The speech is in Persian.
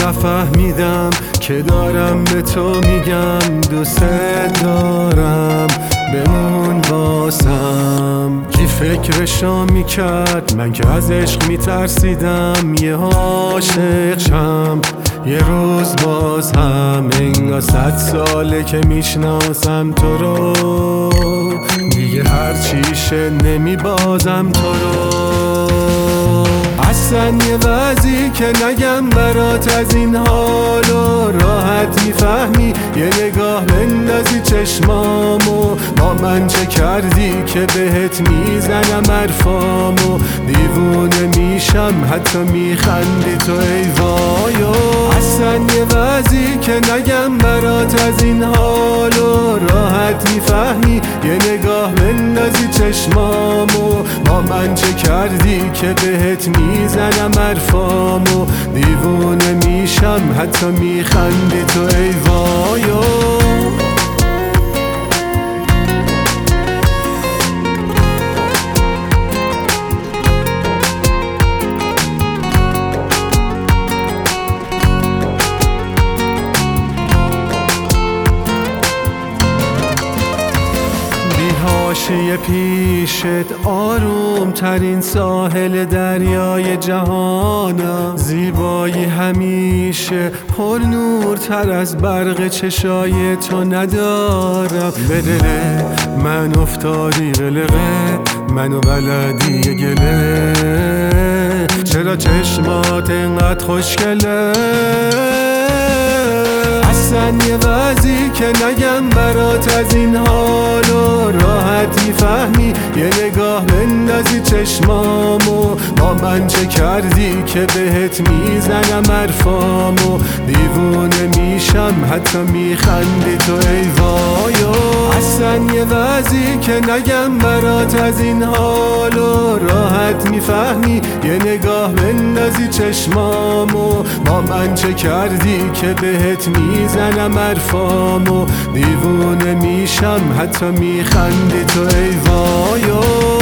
نفهمیدم که دارم به تو میگم دوست دارم، بمون واسم. کی فکرشو میکرد من که از عشق میترسیدم یه عاشق شم یه روز باز هم. انگار 100 ساله که میشناسم تو رو، دیگه هرچی شه نمیبازم تو رو. اصلا یه وضعی که نگم برات، از این حال و راحت میفهمی. یه نگاه بندازی چشمامو، با من چه کردی که بهت میزنم حرفامو. دیوونه میشم حتی میخندی تو ای وایو. اصلا یه وضعی که نگم برات، از این حال و راحت میفهمی. یه نگاه بندازی چشمامو، با من چه کردی که بهت میزنم حرفامو. دیوونه میشم حتی میخندی تو ای وایو. حاشیه پیشت آروم ترین ساحل دریای جهانم. زیبایی همیشه پر نورتر از برق چشای تو ندارم. به دل من افتادی قلقه، منو بلدی گله. چرا چشمات اینقدر خوشگله؟ اصلا یه وضعی که نگم برات، از این حال و راحت میفهمی. یه نگاه بندازی چشمامو، با من چه کردی که بهت میزنم حرفامو. دیوونه میشم حتی میخندی تو ای وایو. اصلا یه وضعی که نگم برات، از این حال و راحت میفهمی. یه نگاه بندازی چشمامو، با من چه کردی که بهت میزنم حرفامو. دیوونه میشم حتی میخندی تو ای وایو.